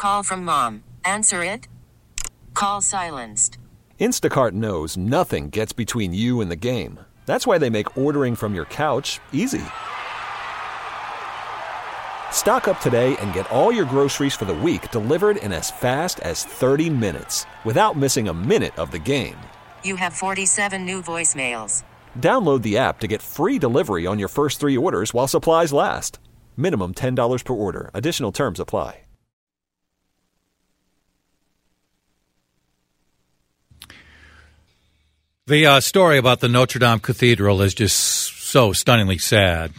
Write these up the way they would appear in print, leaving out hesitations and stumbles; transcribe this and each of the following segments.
Call from mom. Answer it. Call silenced. Instacart knows nothing gets between you and the game. That's why they make ordering from your couch easy. Stock up today and get all your groceries for the week delivered in as fast as 30 minutes without missing a minute of the game. You have 47 new voicemails. Download the app to get free delivery on your first 3 orders while supplies last. Minimum $10 per order. Additional terms apply. The story about the Notre Dame Cathedral is just so stunningly sad.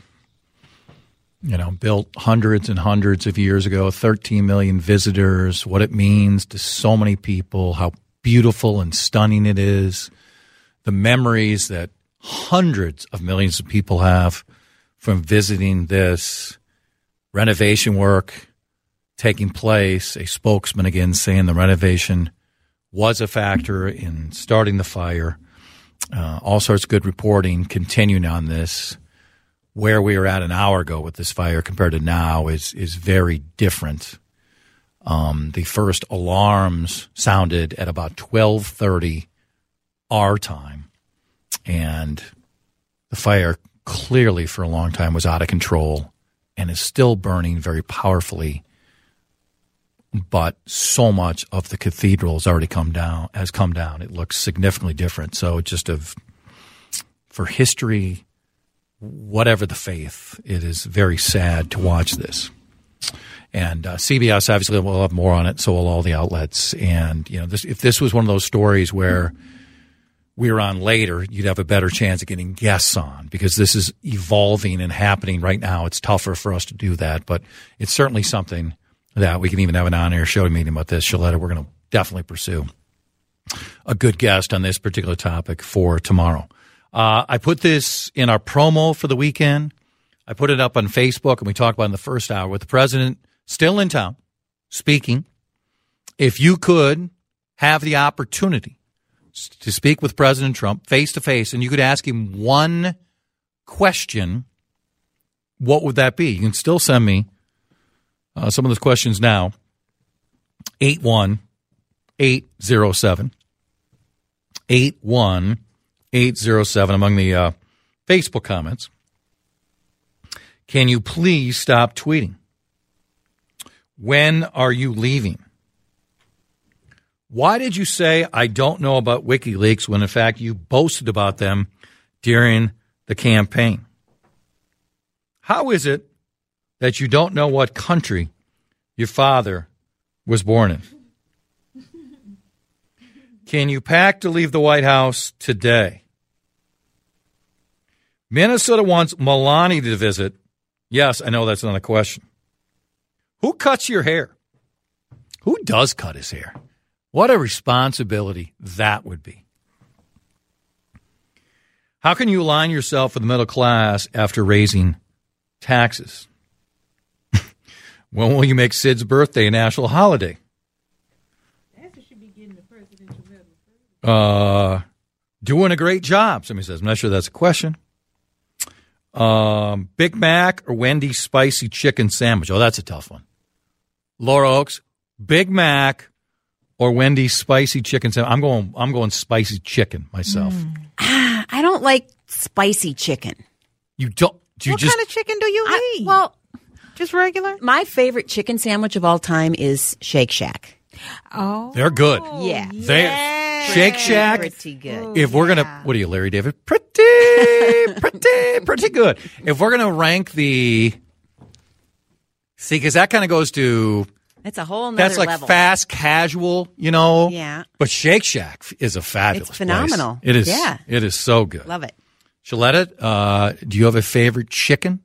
You know, built hundreds and hundreds of years ago, 13 million visitors, what it means to so many people, how beautiful and stunning it is, the memories that hundreds of millions of people have from visiting this renovation work taking place. A spokesman again saying the renovation was a factor in starting the fire. All sorts of good reporting continuing on this. Where we were at an hour ago with this fire compared to now is very different. The first alarms sounded at about 12:30 our time, and the fire clearly for a long time was out of control and is still burning very powerfully. But so much of the cathedral has already come down. It looks significantly different. So just for history, whatever the faith, it is very sad to watch this. And CBS obviously will have more on it, so will all the outlets. And you know, if this was one of those stories where we were on later, you'd have a better chance of getting guests on because this is evolving and happening right now. It's tougher for us to do that, but it's certainly something that we can even have an on-air show meeting about this. Shaletta, we're going to definitely pursue a good guest on this particular topic for tomorrow. I put this in our promo for the weekend. I put it up on Facebook, and we talked about it in the first hour with the president still in town speaking. If you could have the opportunity to speak with President Trump face-to-face, and you could ask him one question, what would that be? You can still send me some of those questions now. 81807. 81807 among the Facebook comments. Can you please stop tweeting? When are you leaving? Why did you say I don't know about WikiLeaks when in fact you boasted about them during the campaign? How is it that you don't know what country your father was born in? Can you pack to leave the White House today? Minnesota wants Melania to visit. Yes, I know that's not a question. Who cuts your hair? Who does cut his hair? What a responsibility that would be. How can you align yourself with the middle class after raising taxes? When will you make Sid's birthday a national holiday? Should be getting the presidential medal. Doing a great job, somebody says. I'm not sure that's a question. Big Mac or Wendy's spicy chicken sandwich? Oh, that's a tough one. Laura Oaks, Big Mac or Wendy's spicy chicken sandwich? I'm going spicy chicken myself. I don't like spicy chicken. You don't? What kind of chicken do you eat? Well, just regular? my favorite chicken sandwich of all time is Shake Shack. Oh. They're good. Yeah. Shake Shack. Pretty good. If we're going to, what are you, Larry David? Pretty good. If we're going to rank see, because that kind of goes to, It's a whole nother that's like level. fast casual, you know? Yeah. But Shake Shack is a fabulous It's phenomenal. place. It is. Yeah. It is so good. Love it. Shaletta, do you have a favorite chicken?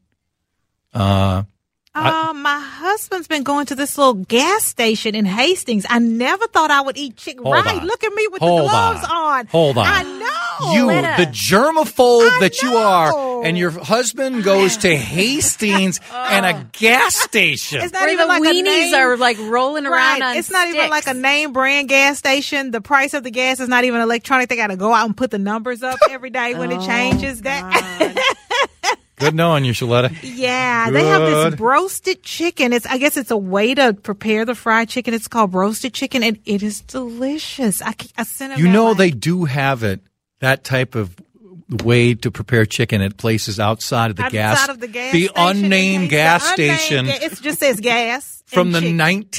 My husband's been going to this little gas station in Hastings. I never thought I would eat chicken. Hold Right, on. look at me with Hold the gloves on. on. Hold on. I know. You, Letta. the germaphobe I that you know. are, and your husband goes to Hastings and a gas station. It's not Where even the like a weenies name. are like rolling around Right. on It's not even sticks. like a name brand gas station. The price of the gas is not even electronic. They got to go out and put the numbers up every day when it changes. That Good knowing you, Shaletta. Yeah, they have this broasted chicken. I guess it's a way to prepare the fried chicken. It's called broasted chicken, and it is delicious. I sent it. You know they do have it, that type of way to prepare chicken at places outside of the gas station, unnamed gas station. It just says gas. From the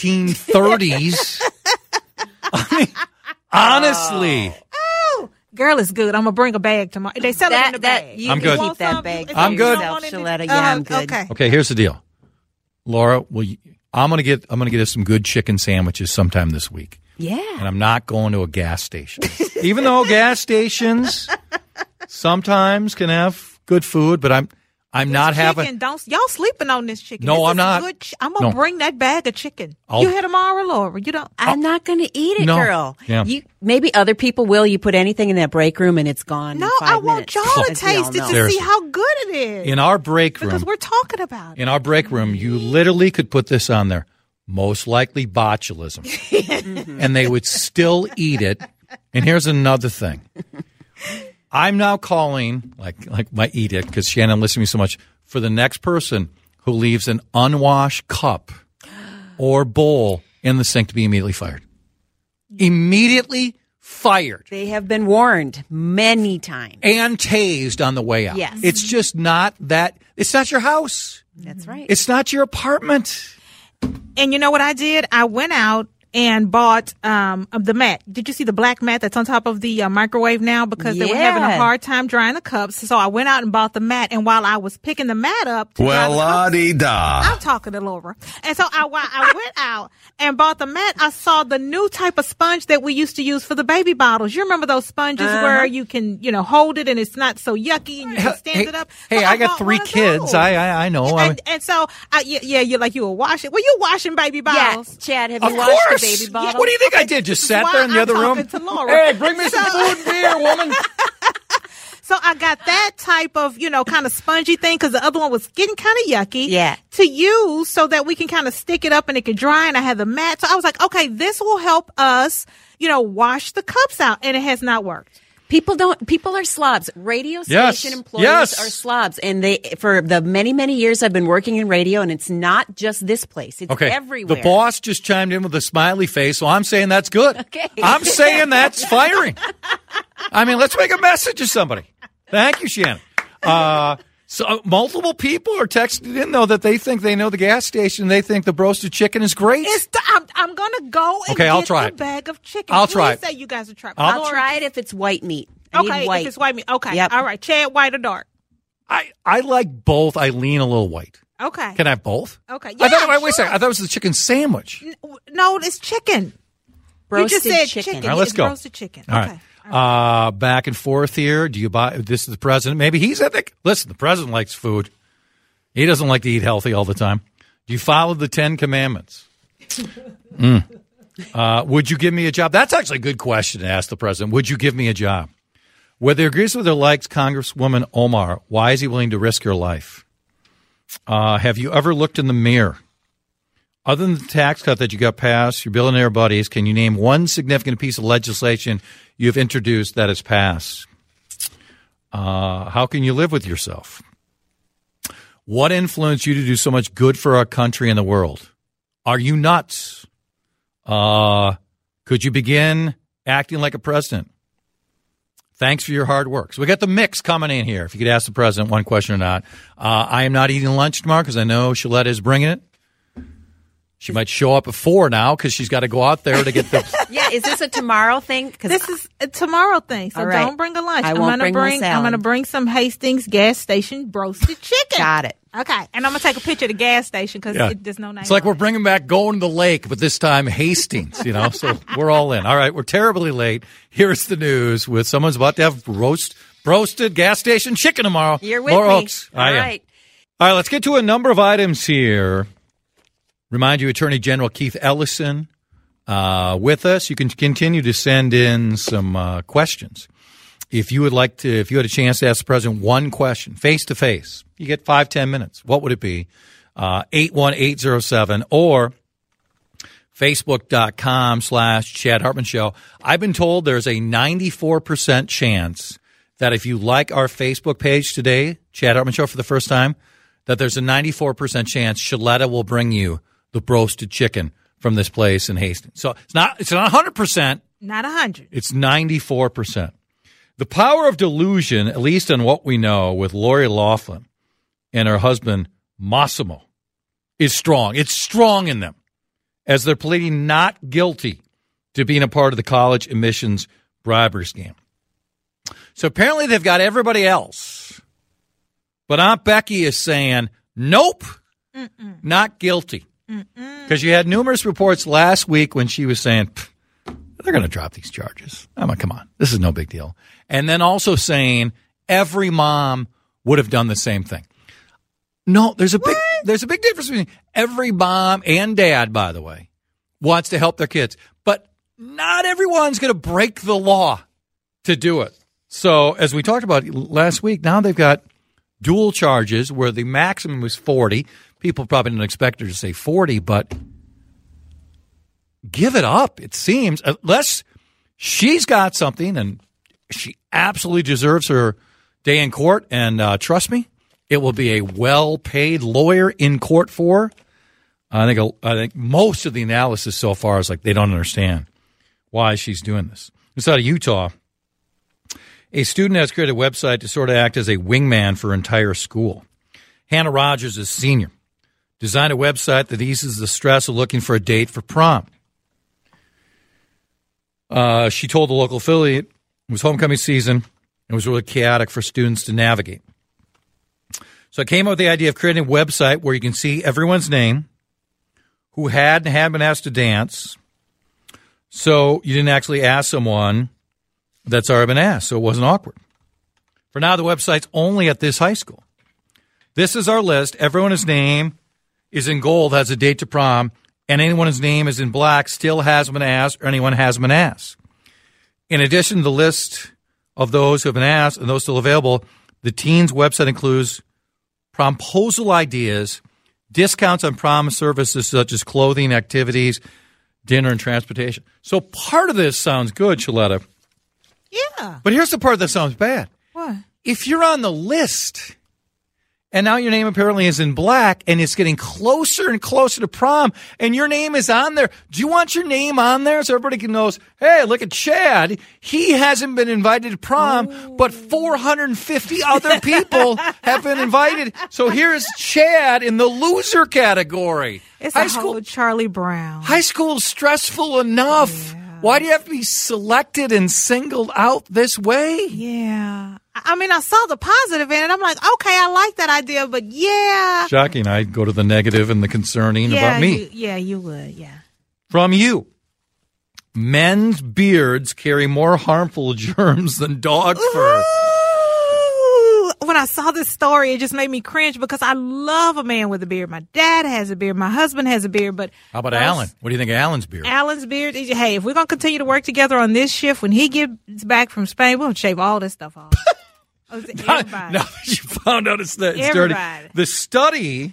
1930s. I mean, honestly. Oh, girl, it's good. I'm gonna bring a bag tomorrow. They sell it in the bag. I'm good. Keep that bag. I'm good. Shaletta. Yeah, I'm good. Okay, here's the deal, Laura. I'm gonna get us some good chicken sandwiches sometime this week. Yeah, and I'm not going to a gas station, even though gas stations sometimes can have good food, but I'm not having. Y'all sleeping on this chicken? No, I'm not. I'm gonna bring that bag of chicken. You here tomorrow, Laura? You don't? I'm not gonna eat it, girl. Yeah. Maybe other people will. You put anything in that break room and it's gone. No, in 5 I want minutes. y'all to taste it to see how good it is. In our break room, because we're talking about it. In our break room, you literally could put this on there. Most likely botulism, and they would still eat it. And here's another thing. I'm now calling, like my edict, because Shannon listens to me so much, for the next person who leaves an unwashed cup or bowl in the sink to be immediately fired. Immediately fired. They have been warned many times. And tased on the way out. Yes. It's just not that. It's not your house. That's right. It's not your apartment. And you know what I did? I went out and bought the mat. Did you see the black mat that's on top of the microwave now? Because they were having a hard time drying the cups. So I went out and bought the mat. And while I was picking the mat up, I'm talking to Laura. And so I went out and bought the mat. I saw the new type of sponge that we used to use for the baby bottles. You remember those sponges where you can, hold it and it's not so yucky and you can stand it up. Hey, so I got 3 kids. I know. And so, you were washing. Were you washing baby bottles? Yeah, Chad, have you washed the baby bottle? What do you think I did? Just sat there in the other room? Hey, bring me some food and beer, woman. So I got that type of, kind of spongy thing because the other one was getting kind of yucky. Yeah. To use so that we can kind of stick it up and it can dry. And I had the mat. So I was like, okay, this will help us, wash the cups out. And it has not worked. People are slobs. Radio station employees are slobs. And for the many, many years I've been working in radio, and it's not just this place. It's everywhere. The boss just chimed in with a smiley face, so I'm saying that's good. Okay. I'm saying that's firing. I mean, let's make a message to somebody. Thank you, Shannon. So multiple people are texting in, though, that they think they know the gas station. They think the broasted chicken is great. I'm going to go and I'll get try a bag of chicken. I'll try it. Say you guys will try it. I'll try it if it's white meat. I need white. If it's white meat. Okay. Yep. All right. Chad, white or dark? I like both. I lean a little white. Okay. Can I have both? Okay. Yeah, wait a second. I thought it was the chicken sandwich. No, it's chicken. Roasted you just said chicken. All right, let's go. Roasted chicken. All okay. right. Back and forth here. Do you buy? This is the president. Maybe he's ethic. Listen, the president likes food. He doesn't like to eat healthy all the time. Do you follow the 10 Commandments? Would you give me a job? That's actually a good question to ask the president. Would you give me a job? Whether he agrees with or likes Congresswoman Omar, why is he willing to risk your life? Have you ever looked in the mirror? Other than the tax cut that you got passed, your billionaire buddies, can you name one significant piece of legislation you've introduced that has passed? How can you live with yourself? What influenced you to do so much good for our country and the world? Are you nuts? Could you begin acting like a president? Thanks for your hard work. So we got the mix coming in here. If you could ask the president one question or not. I am not eating lunch tomorrow because I know Shaletta is bringing it. She might show up at 4 now because she's got to go out there to get the. Yeah, is this a tomorrow thing? This is a tomorrow thing, so don't bring a lunch. I'm going to bring some Hastings gas station broasted chicken. Got it. Okay, and I'm going to take a picture of the gas station because there's no name. It's like we're bringing back Going to the Lake, but this time Hastings, so we're all in. All right, we're terribly late. Here's the news with someone's about to have roasted gas station chicken tomorrow. You're with Laura me. Oaks. All right. All right, let's get to a number of items here. Remind you, Attorney General Keith Ellison with us. You can continue to send in some questions. If you had a chance to ask the president one question, face to face, you get 5-10 minutes. What would it be? 81807 or Facebook.com/Chad Hartman Show. I've been told there's a 94% chance that if you like our Facebook page today, Chad Hartman Show for the first time, that there's a 94% chance Shaletta will bring you the roasted chicken from this place in Hastings. So it's not 100%. Not 100. It's 94%. The power of delusion, at least on what we know with Lori Loughlin and her husband, Massimo, is strong. It's strong in them as they're pleading not guilty to being a part of the college admissions bribery scam. So apparently they've got everybody else. But Aunt Becky is saying, nope, not guilty. Because you had numerous reports last week when she was saying, they're going to drop these charges. I mean, come on. This is no big deal. And then also saying every mom would have done the same thing. No, there's a big difference between every mom and dad, by the way, wants to help their kids. But not everyone's going to break the law to do it. So as we talked about last week, now they've got dual charges where the maximum was 40. People probably didn't expect her to say 40, but give it up, it seems, unless she's got something and she absolutely deserves her day in court. And trust me, it will be a well-paid lawyer in court for her. I think most of the analysis so far is like they don't understand why she's doing this. It's out of Utah. A student has created a website to sort of act as a wingman for her entire school. Hannah Rogers is senior. Designed a website that eases the stress of looking for a date for prom. She told the local affiliate it was homecoming season. It was really chaotic for students to navigate. So I came up with the idea of creating a website where you can see everyone's name, who had and had been asked to dance. So you didn't actually ask someone that's already been asked, so it wasn't awkward. For now, the website's only at this high school. This is our list. Everyone's name is in gold, has a date to prom, and anyone whose name is in black still hasn't been asked, or anyone hasn't been asked. In addition to the list of those who have been asked and those still available, the teens' website includes promposal ideas, discounts on prom services such as clothing, activities, dinner, and transportation. So part of this sounds good, Shaletta. Yeah. But here's the part that sounds bad. What? If you're on the list and now your name apparently is in black and it's getting closer and closer to prom and your name is on there, do you want your name on there so everybody knows, hey, look at Chad. He hasn't been invited to prom, but 450 other people have been invited. So here's Chad in the loser category. It's high school Charlie Brown. High school's stressful enough. Yeah. Why do you have to be selected and singled out this way? Yeah. I mean, I saw the positive in it. I'm like, okay, I like that idea, but yeah. Shocking. I'd go to the negative and the concerning about me. You would, yeah. From you. Men's beards carry more harmful germs than dog fur. When I saw this story, it just made me cringe because I love a man with a beard. My dad has a beard. My husband has a beard. But how about Alan? What do you think of Alan's beard? Alan's beard. Hey, if we're going to continue to work together on this shift, when he gets back from Spain, we'll shave all this stuff off. Now that you found out it's dirty. The study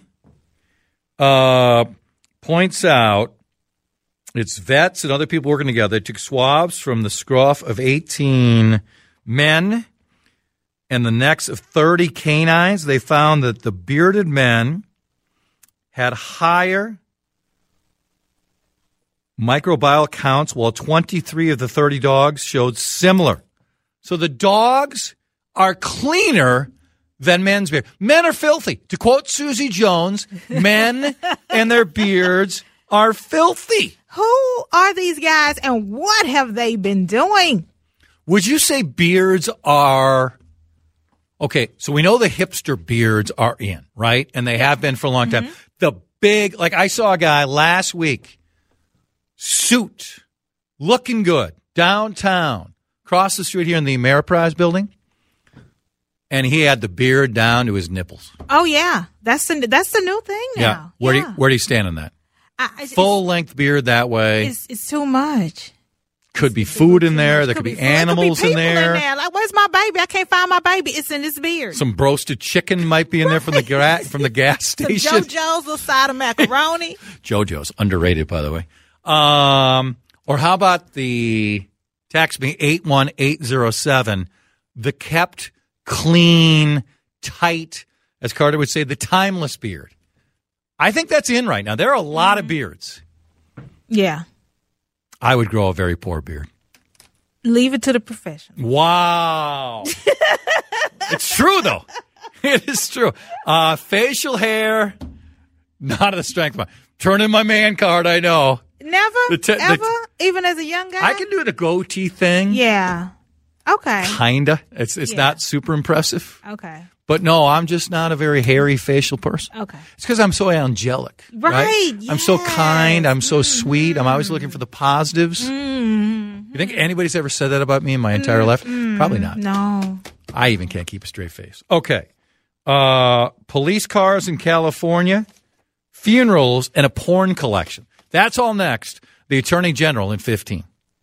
points out it's vets and other people working together. They took swabs from the scruff of 18 men and the necks of 30 canines. They found that the bearded men had higher microbial counts, while 23 of the 30 dogs showed similar. So the dogs are cleaner than men's beard. Men are filthy. To quote Susie Jones, men and their beards are filthy. Who are these guys and what have they been doing? Would you say beards are... Okay, so we know the hipster beards are in, right? And they have been for a long time. The big, like I saw a guy last week, suit, looking good, downtown, across the street here in the Ameriprise building, and he had the beard down to his nipples. Oh, yeah. That's the new thing now. Yeah. Where do you stand on that? Full-length beard that way. It's too much. Could be food in there. There could be animals in there. Like, where's my baby? I can't find my baby. It's in this beard. Some roasted chicken might be in there from the gas station. Some JoJo's, little side of macaroni. JoJo's underrated, by the way. Or how about text me 81807. the kept, clean, tight, as Carter would say, the timeless beard. I think that's in right now. There are a lot of beards. Yeah. I would grow a very poor beard. Leave it to the professionals. Wow. It's true, though. It is true. Facial hair, not the strength of my... Turn in my man card, I know. Never? Ever? Even as a young guy? I can do the goatee thing. Yeah. Okay. Kinda. It's not super impressive. Okay. But no, I'm just not a very hairy facial person. Okay. It's because I'm so angelic. Right. Yes. I'm so kind. I'm so sweet. I'm always looking for the positives. You think anybody's ever said that about me in my entire life? Probably not. No. I even can't keep a straight face. Okay. Police cars in California, funerals, and a porn collection. That's all next. The Attorney General in 15.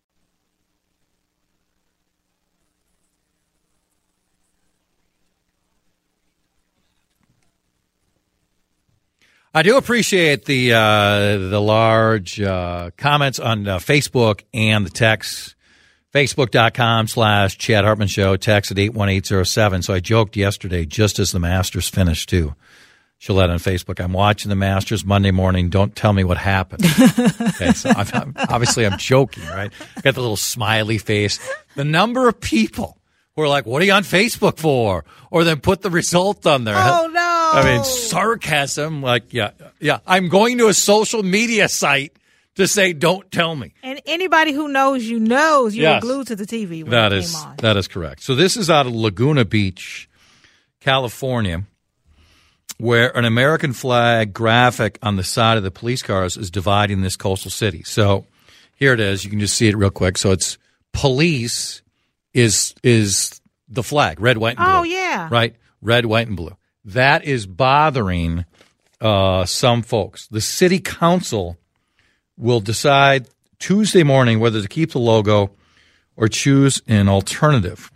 I do appreciate the large comments on Facebook and the text. Facebook.com/Chad Hartman Show, text at 81807. So I joked yesterday, just as the Masters finished, too. Shalette on Facebook, I'm watching the Masters Monday morning. Don't tell me what happened. Okay, so I'm joking, right? Got the little smiley face. The number of people who are like, what are you on Facebook for? Or then put the result on there. Oh, no. I mean, sarcasm, like, yeah. I'm going to a social media site to say, don't tell me. And anybody who knows you knows you were glued to the TV when it came on. That is correct. So this is out of Laguna Beach, California, where an American flag graphic on the side of the police cars is dividing this coastal city. So here it is. You can just see it real quick. So it's police is the flag, red, white, and blue. Oh, yeah. Right? Red, white, and blue. That is bothering some folks. The city council will decide Tuesday morning whether to keep the logo or choose an alternative.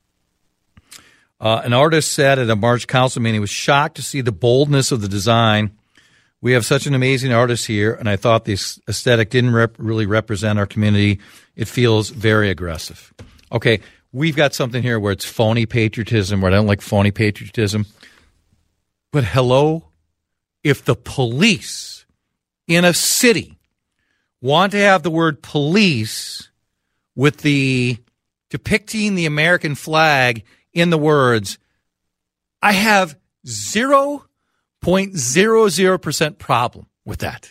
An artist said at a March council meeting he was shocked to see the boldness of the design. We have such an amazing artist here, and I thought the aesthetic didn't really represent our community. It feels very aggressive. Okay, we've got something here where it's phony patriotism, where I don't like phony patriotism. But hello, if the police in a city want to have the word police with the depicting the American flag in the words, I have 0.00% problem with that.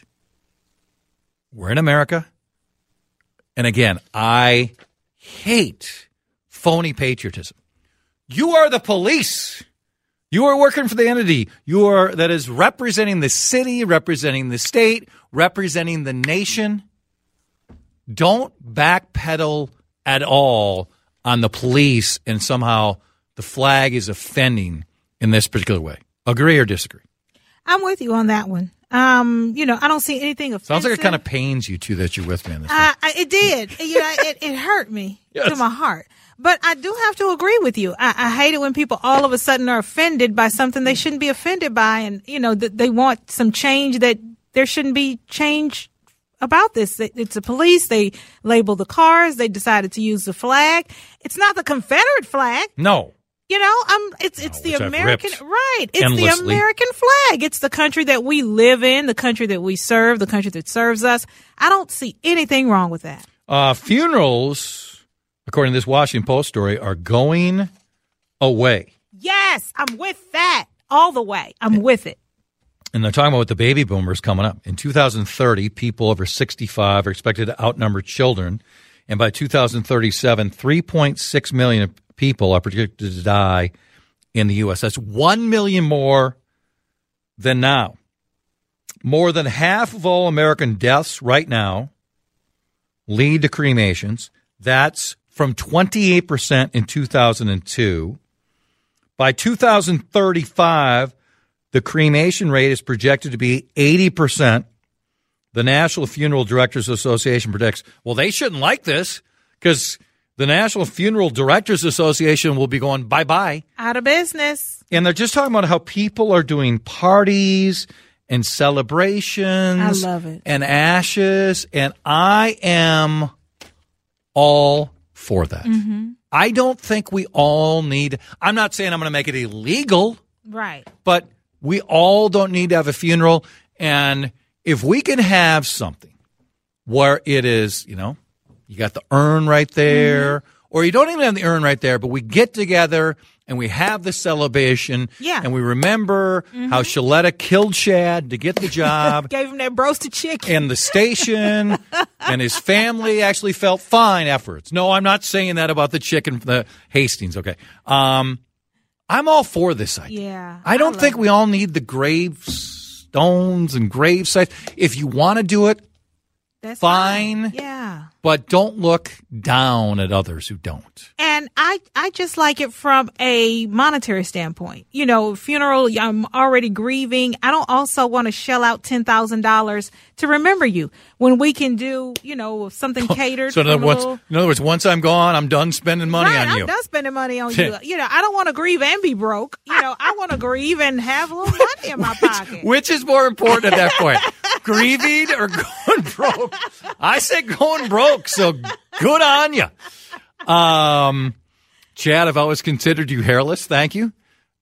We're in America. And again, I hate phony patriotism. You are the police. You are working for the entity that is representing the city, representing the state, representing the nation. Don't backpedal at all on the police and somehow the flag is offending in this particular way. Agree or disagree? I'm with you on that one. I don't see anything offensive. Sounds like it kind of pains you, too, that you're with me on this. It did. It hurt me to my heart. But I do have to agree with you. I hate it when people all of a sudden are offended by something they shouldn't be offended by. And, they want some change that there shouldn't be change about this. It's the police. They label the cars. They decided to use the flag. It's not the Confederate flag. No. It's the American, right. It's endlessly. The American flag. It's the country that we live in, the country that we serve, the country that serves us. I don't see anything wrong with that. Funerals, according to this Washington Post story, are going away. Yes, I'm with that all the way. I'm with it. And they're talking about the baby boomers coming up. In 2030, people over 65 are expected to outnumber children. And by 2037, 3.6 million people are predicted to die in the U.S. That's 1 million more than now. More than half of all American deaths right now lead to cremations. That's from 28% in 2002. By 2035, the cremation rate is projected to be 80%. The National Funeral Directors Association predicts, well, they shouldn't like this because the National Funeral Directors Association will be going bye-bye. Out of business. And they're just talking about how people are doing parties and celebrations. I love it. And ashes. And I am all for that. Mm-hmm. I don't think we all need – I'm not saying I'm going to make it illegal. Right. But we all don't need to have a funeral. And if we can have something where it is, you got the urn right there, or you don't even have the urn right there, but we get together and we have the celebration, and we remember how Shaletta killed Shad to get the job. Gave him that roasted chicken. And the station and his family actually felt fine afterwards. No, I'm not saying that about the chicken, the Hastings, okay. I'm all for this idea. Yeah, I don't think we all need the gravestones and grave sites. If you want to do it, that's fine. Yeah. But don't look down at others who don't. And I just like it from a monetary standpoint. Funeral, I'm already grieving. I don't also want to shell out $10,000 to remember you when we can do, something catered. So in other words, once I'm gone, I'm done spending money on you. I'm done spending money on you. I don't want to grieve and be broke. I want to grieve and have a little money in my pocket. Which is more important at that point? Grieving or going broke? I said going broke, so good on you. Chad, I've always considered you hairless. Thank you.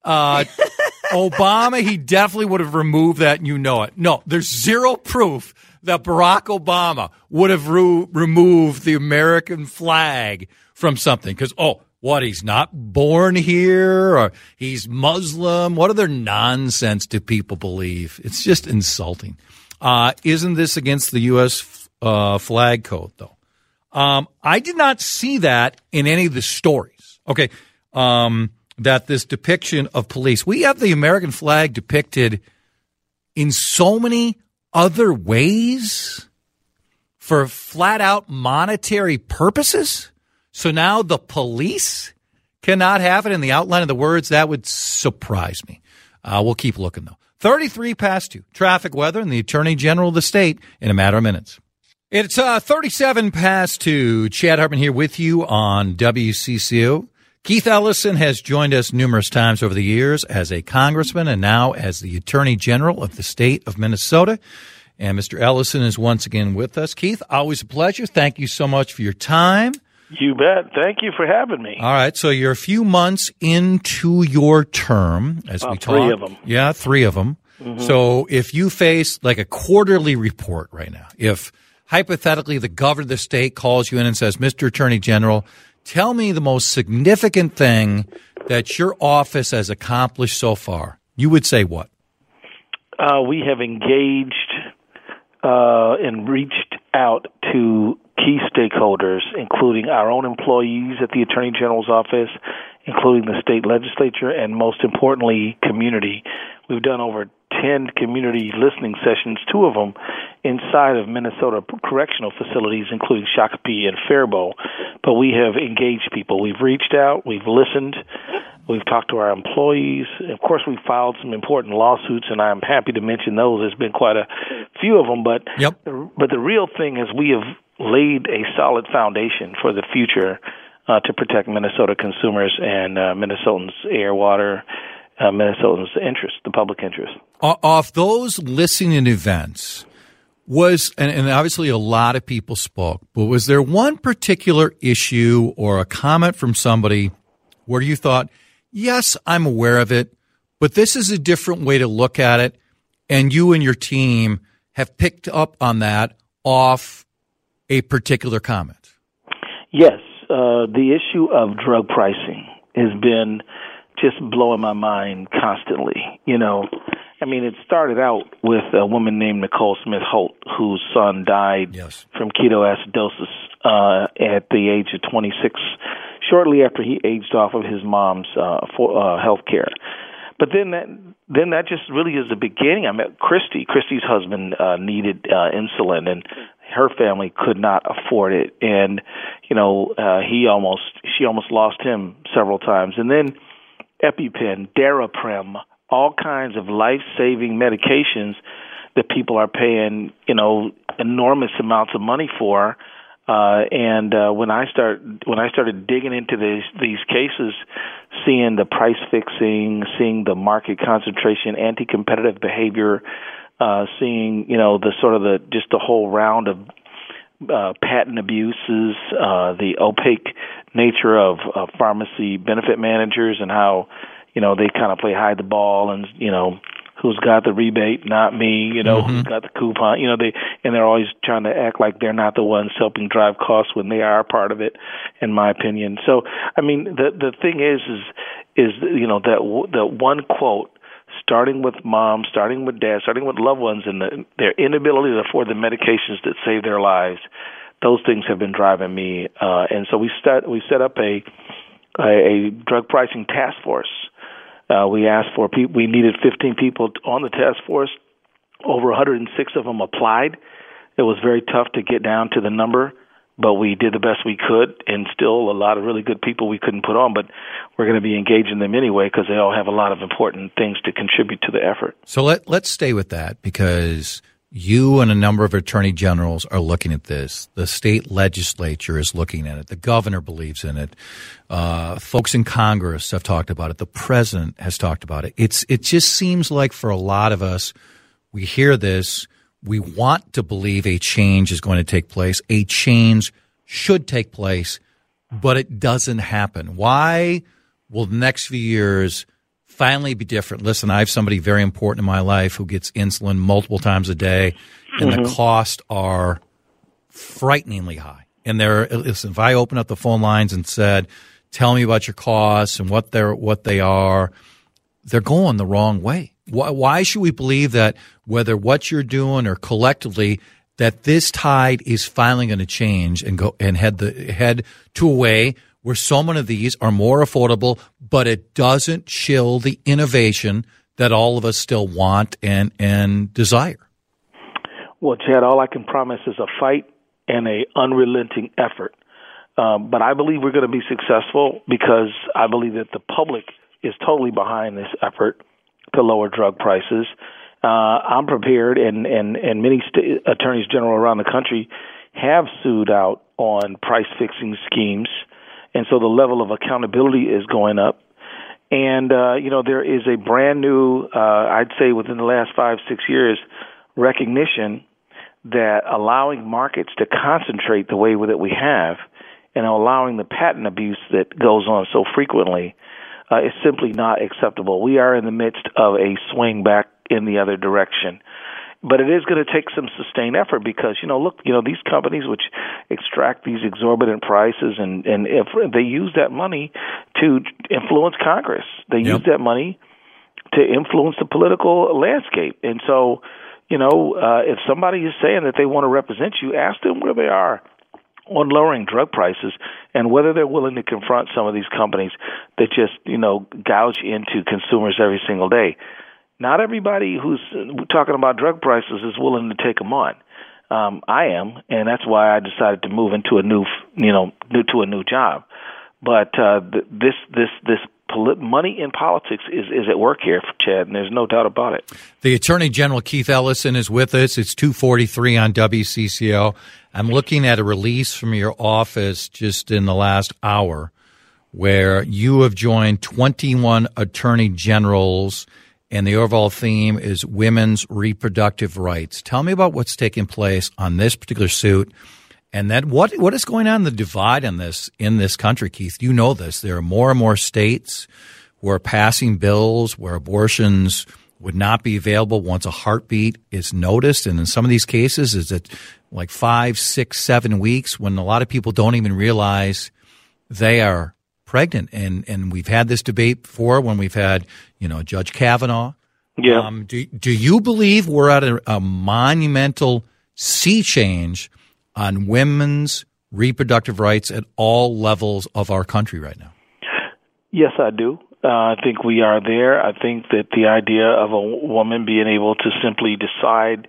Obama, he definitely would have removed that, and you know it. No, there's zero proof that Barack Obama would have removed the American flag from something. Because, he's not born here, or he's Muslim. What other nonsense do people believe? It's just insulting. Isn't this against the U.S. flag code, though? I did not see that in any of the stories. Okay, that this depiction of police. We have the American flag depicted in so many other ways for flat-out monetary purposes. So now the police cannot have it in the outline of the words. That would surprise me. We'll keep looking, though. 33 past 2. Traffic, weather, and the Attorney General of the state in a matter of minutes. It's 37 past 2. Chad Hartman here with you on WCCO. Keith Ellison has joined us numerous times over the years as a congressman and now as the Attorney General of the state of Minnesota. And Mr. Ellison is once again with us. Keith, always a pleasure. Thank you so much for your time. You bet. Thank you for having me. All right. So you're a few months into your term as we talk. 3 of them. Yeah, 3 of them. Mm-hmm. So if you face like a quarterly report right now, if hypothetically the governor of the state calls you in and says, Mr. Attorney General, tell me the most significant thing that your office has accomplished so far, you would say what? We have engaged and reached out to key stakeholders, including our own employees at the Attorney General's office, including the state legislature, and most importantly, community. We've done over 10 community listening sessions, 2 of them inside of Minnesota correctional facilities, including Shakopee and Faribault. But we have engaged people. We've reached out. We've listened. We've talked to our employees. Of course, we filed some important lawsuits, and I'm happy to mention those. There's been quite a few of them. But the real thing is we have laid a solid foundation for the future to protect Minnesota consumers and Minnesotans' air, water, Minnesotans' interest, the public interest. Off those listening events, and obviously a lot of people spoke, but was there one particular issue or a comment from somebody where you thought, yes, I'm aware of it, but this is a different way to look at it, and you and your team have picked up on that off a particular comment? Yes. The issue of drug pricing has been just blowing my mind constantly. It started out with a woman named Nicole Smith Holt, whose son died from ketoacidosis at the age of 26, shortly after he aged off of his mom's health care. But then that just really is the beginning. I met Christy. Christy's husband needed insulin, and her family could not afford it. And she almost lost him several times. And then EpiPen, Daraprim, all kinds of life-saving medications that people are paying, enormous amounts of money for. When I started digging into these cases, seeing the price fixing, seeing the market concentration, anti-competitive behavior, seeing the whole round of patent abuses, the opaque nature of pharmacy benefit managers, and how, they kind of play hide the ball, and, who's got the rebate, not me, who's got the coupon, they're always trying to act like they're not the ones helping drive costs when they are part of it, in my opinion. So, I mean, the thing is that one quote, starting with mom, starting with dad, starting with loved ones, and their inability to afford the medications that save their lives, those things have been driving me. And so we set up a drug pricing task force. We asked for people. We needed 15 people on the task force. Over 106 of them applied. It was very tough to get down to the number, but we did the best we could, and still a lot of really good people we couldn't put on, but we're going to be engaging them anyway because they all have a lot of important things to contribute to the effort. So let's stay with that, because you and a number of attorney generals are looking at this. The state legislature is looking at it. The governor believes in it. Folks in Congress have talked about it. The president has talked about it. It just seems like for a lot of us, we hear this, we want to believe a change is going to take place. A change should take place, but it doesn't happen. Why will the next few years finally be different? Listen, I have somebody very important in my life who gets insulin multiple times a day, and the costs are frighteningly high. And listen, if I open up the phone lines and said, tell me about your costs and what they are, they're going the wrong way. Why should we believe that whether what you're doing or collectively, that this tide is finally going to change and go and head to a way where so many of these are more affordable, but it doesn't chill the innovation that all of us still want and desire? Well, Chad, all I can promise is a fight and a unrelenting effort. But I believe we're going to be successful because I believe that the public is totally behind this effort to lower drug prices. I'm prepared, and many attorneys general around the country have sued out on price-fixing schemes, and so the level of accountability is going up. And, there is a brand new, I'd say within the last 5-6 years, recognition that allowing markets to concentrate the way that we have and allowing the patent abuse that goes on so frequently is simply not acceptable. We are in the midst of a swing back in the other direction. But it is going to take some sustained effort because, these companies which extract these exorbitant prices and if they use that money to influence Congress. They use that money to influence the political landscape. And so, if somebody is saying that they want to represent you, ask them where they are on lowering drug prices and whether they're willing to confront some of these companies that just, gouge into consumers every single day. Not everybody who's talking about drug prices is willing to take them on. I am, and that's why I decided to move into a new job. But this money in politics is at work here, Chad, and there's no doubt about it. The Attorney General, Keith Ellison, is with us. It's 2:43 on WCCO. I'm looking at a release from your office just in the last hour where you have joined 21 attorney generals, and the overall theme is women's reproductive rights. Tell me about what's taking place on this particular suit, and then what is going on, the divide in this country, Keith. You know this. There are more and more states who are passing bills where abortions would not be available once a heartbeat is noticed. And in some of these cases, is it like 5, 6, 7 weeks when a lot of people don't even realize they are pregnant. And we've had this debate before when we've had, Judge Kavanaugh. Yeah. Do you believe we're at a monumental sea change on women's reproductive rights at all levels of our country right now? Yes, I do. I think we are there. I think that the idea of a woman being able to simply decide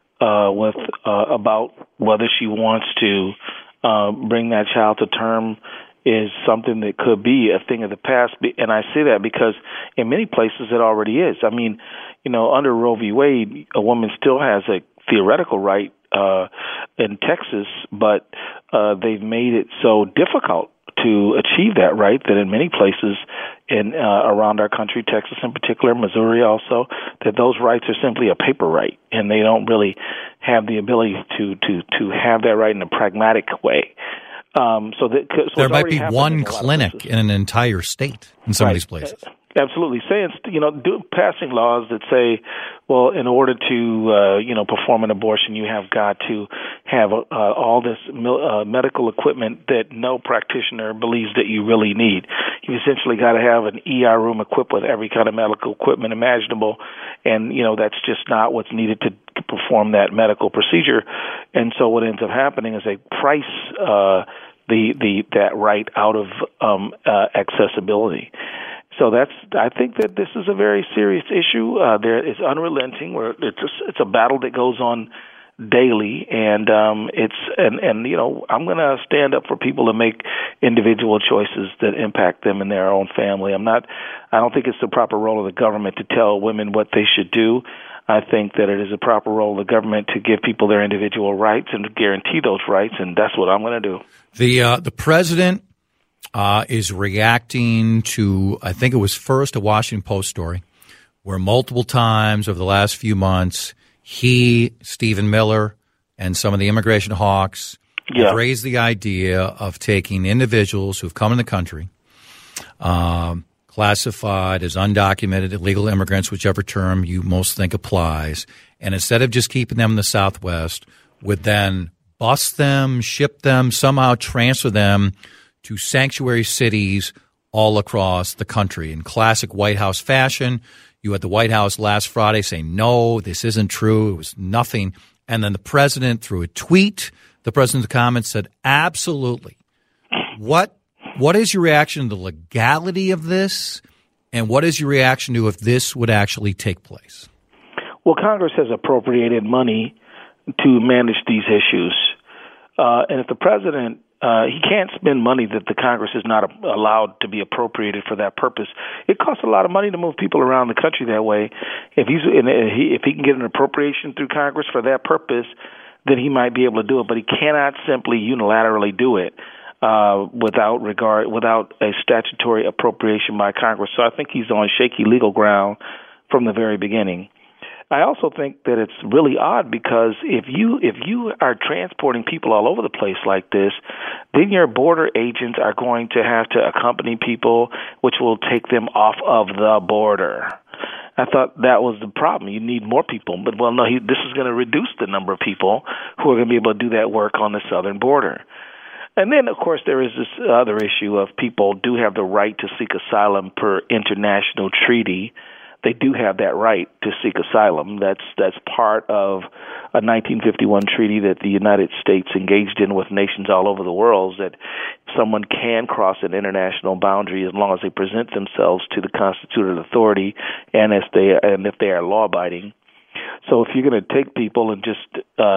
about whether she wants to bring that child to term is something that could be a thing of the past. And I say that because in many places it already is. I mean, under Roe v. Wade, a woman still has a theoretical right in Texas, but they've made it so difficult to achieve that right, that in many places in around our country, Texas in particular, Missouri also, that those rights are simply a paper right, and they don't really have the ability to have that right in a pragmatic way. So there might be one clinic in an entire state in some of these places. Absolutely. Passing laws that say, well, in order to, perform an abortion, you have got to have all this medical equipment that no practitioner believes that you really need. You essentially got to have an ER room equipped with every kind of medical equipment imaginable, and, that's just not what's needed to perform that medical procedure. And so what ends up happening is they price that right out of accessibility. So I think that this is a very serious issue. There is unrelenting, where it's a battle that goes on daily, and I'm going to stand up for people to make individual choices that impact them and their own family. I don't think it's the proper role of the government to tell women what they should do. I think that it is a proper role of the government to give people their individual rights and to guarantee those rights, and that's what I'm going to do. The president is reacting to, I think it was first a Washington Post story, where multiple times over the last few months, he, Stephen Miller, and some of the immigration hawks have raised the idea of taking individuals who've come in the country, classified as undocumented illegal immigrants, whichever term you most think applies, and instead of just keeping them in the Southwest, would then bus them, ship them, somehow transfer them to sanctuary cities all across the country. In classic White House fashion, you had the White House last Friday saying, no, this isn't true. It was nothing. And then the president, through a tweet, the president's comments said, absolutely. What is your reaction to the legality of this? And what is your reaction to if this would actually take place? Well, Congress has appropriated money to manage these issues. And if the president he can't spend money that the Congress is not allowed to be appropriated for that purpose. It costs a lot of money to move people around the country that way. If he can get an appropriation through Congress for that purpose, then he might be able to do it. But he cannot simply unilaterally do it without a statutory appropriation by Congress. So I think he's on shaky legal ground from the very beginning. I also think that it's really odd because if you are transporting people all over the place like this, then your border agents are going to have to accompany people, which will take them off of the border. I thought that was the problem. You need more people. But, well, no, this is going to reduce the number of people who are going to be able to do that work on the southern border. And then, of course, there is this other issue of people do have the right to seek asylum per international treaty. They do have that right to seek asylum. That's part of a 1951 treaty that the United States engaged in with nations all over the world, that someone can cross an international boundary as long as they present themselves to the constituted authority and if they are law-abiding. So if you're going to take people and just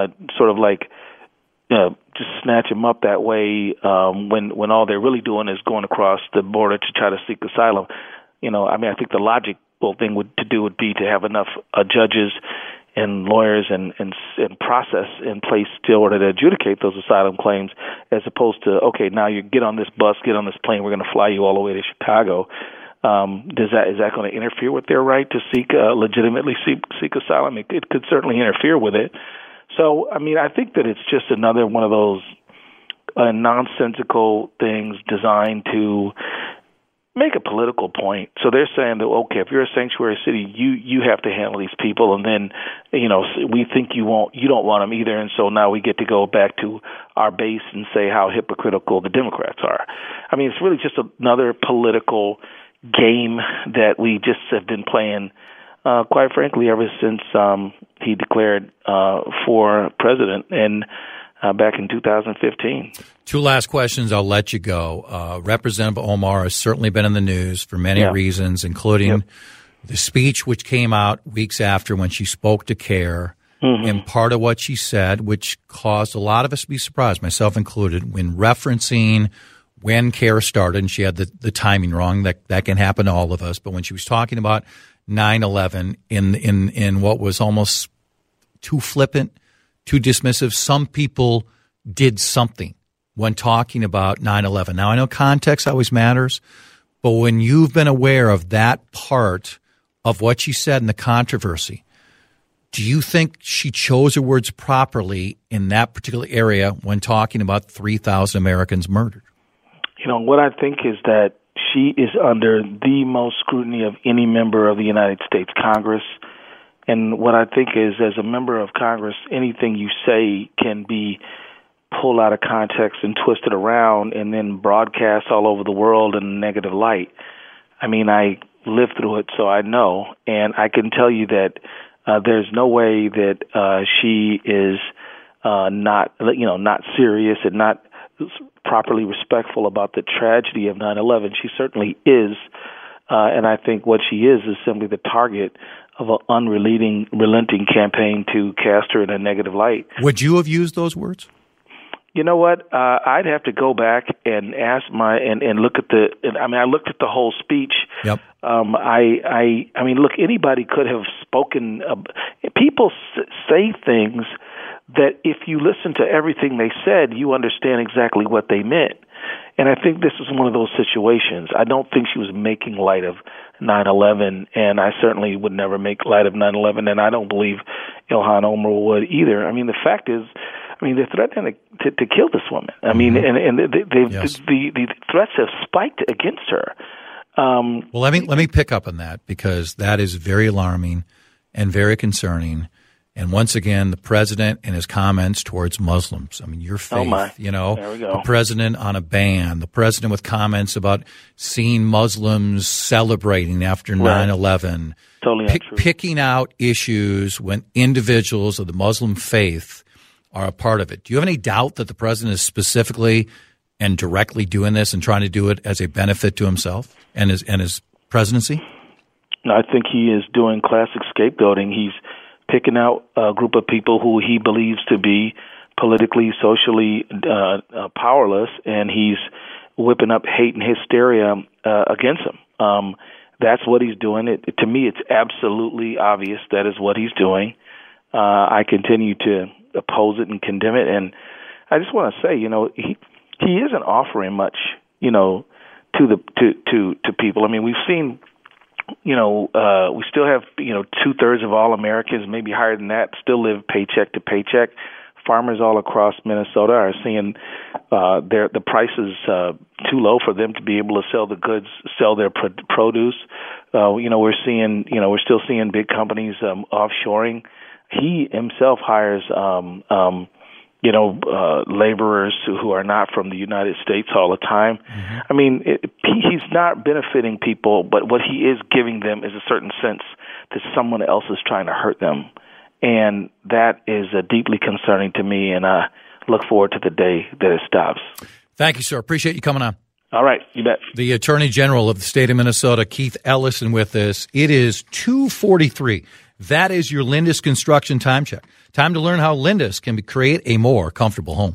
just snatch them up that way when all they're really doing is going across the border to try to seek asylum, I think the logical thing would be to have enough judges and lawyers and process in place in order to adjudicate those asylum claims, as opposed to, okay, now you get on this bus, get on this plane, we're going to fly you all the way to Chicago. Is that going to interfere with their right to legitimately seek asylum? It could certainly interfere with it. So, I think that it's just another one of those nonsensical things designed to make a political point. So they're saying that, okay, if you're a sanctuary city, you have to handle these people, and then, we think you don't want them either, and so now we get to go back to our base and say how hypocritical the Democrats are. It's really just another political game that we just have been playing, quite frankly, ever since he declared for president and back in 2015. Two last questions, I'll let you go. Representative Omar has certainly been in the news for many reasons, including the speech which came out weeks after when she spoke to CARE, and part of what she said, which caused a lot of us to be surprised, myself included, when referencing when CARE started, and she had the timing wrong, that can happen to all of us, but when she was talking about 9/11 in what was almost too flippant, too dismissive, some people did something when talking about 9/11? Now, I know context always matters, but when you've been aware of that part of what she said in the controversy, do you think she chose her words properly in that particular area when talking about 3,000 Americans murdered? What I think is that she is under the most scrutiny of any member of the United States Congress. And what I think is, as a member of Congress, anything you say can be pulled out of context and twisted around and then broadcast all over the world in a negative light. I mean, I lived through it, so I know. And I can tell you that there's no way that she is not serious and not properly respectful about the tragedy of 9/11. She certainly is, and I think what she is simply the target of an unrelenting campaign to cast her in a negative light. Would you have used those words? You know what? I'd have to go back and ask and look at I looked at the whole speech. Yep. I mean, look, anybody could have spoken. People say things that if you listen to everything they said, you understand exactly what they meant. And I think this is one of those situations. I don't think she was making light of 9/11, and I certainly would never make light of 9/11, and I don't believe Ilhan Omar would either. I mean, the fact is, they're threatening to kill this woman. I mean, and the threats have spiked against her. Well, let me pick up on that, because that is very alarming and very concerning. And once again, the president and his comments towards Muslims. I mean, your faith, There we go. The president on a ban, the president with comments about seeing Muslims celebrating after 9/11. Totally untrue. Picking out issues when individuals of the Muslim faith are a part of it. Do you have any doubt that the president is specifically and directly doing this and trying to do it as a benefit to himself and his presidency? No, I think he is doing classic scapegoating. He's picking out a group of people who he believes to be politically, socially powerless, and he's whipping up hate and hysteria against them. That's what he's doing. To me, it's absolutely obvious that is what he's doing. I continue to oppose it and condemn it, and I just want to say, he isn't offering much, to people. I mean, we've seen. We still have, 2/3 of all Americans, maybe higher than that, still live paycheck to paycheck. Farmers all across Minnesota are seeing the prices too low for them to be able to sell the goods, sell their produce. We're still seeing big companies offshoring. He himself hires laborers who are not from the United States all the time. Mm-hmm. I mean, he's not benefiting people, but what he is giving them is a certain sense that someone else is trying to hurt them. And that is deeply concerning to me, and I look forward to the day that it stops. Thank you, sir. Appreciate you coming on. All right, you bet. The Attorney General of the state of Minnesota, Keith Ellison, with us. It is 2:43. That is your Lindus Construction Time Check. Time to learn how Lindus can create a more comfortable home.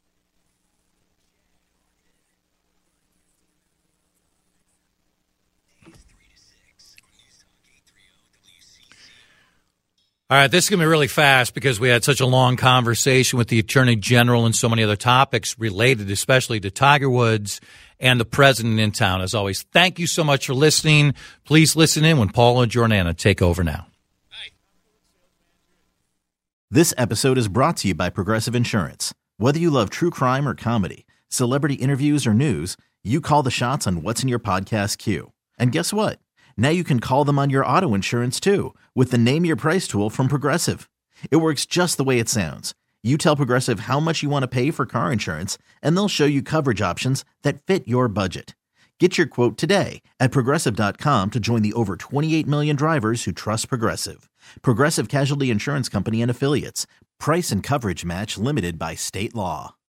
All right, this is going to be really fast because we had such a long conversation with the Attorney General and so many other topics related especially to Tiger Woods and the president in town. As always, thank you so much for listening. Please listen in when Paul and Jordana take over now. This episode is brought to you by Progressive Insurance. Whether you love true crime or comedy, celebrity interviews or news, you call the shots on what's in your podcast queue. And guess what? Now you can call them on your auto insurance too with the Name Your Price tool from Progressive. It works just the way it sounds. You tell Progressive how much you want to pay for car insurance, and they'll show you coverage options that fit your budget. Get your quote today at Progressive.com to join the over 28 million drivers who trust Progressive. Progressive Casualty Insurance Company and Affiliates. Price and coverage match limited by state law.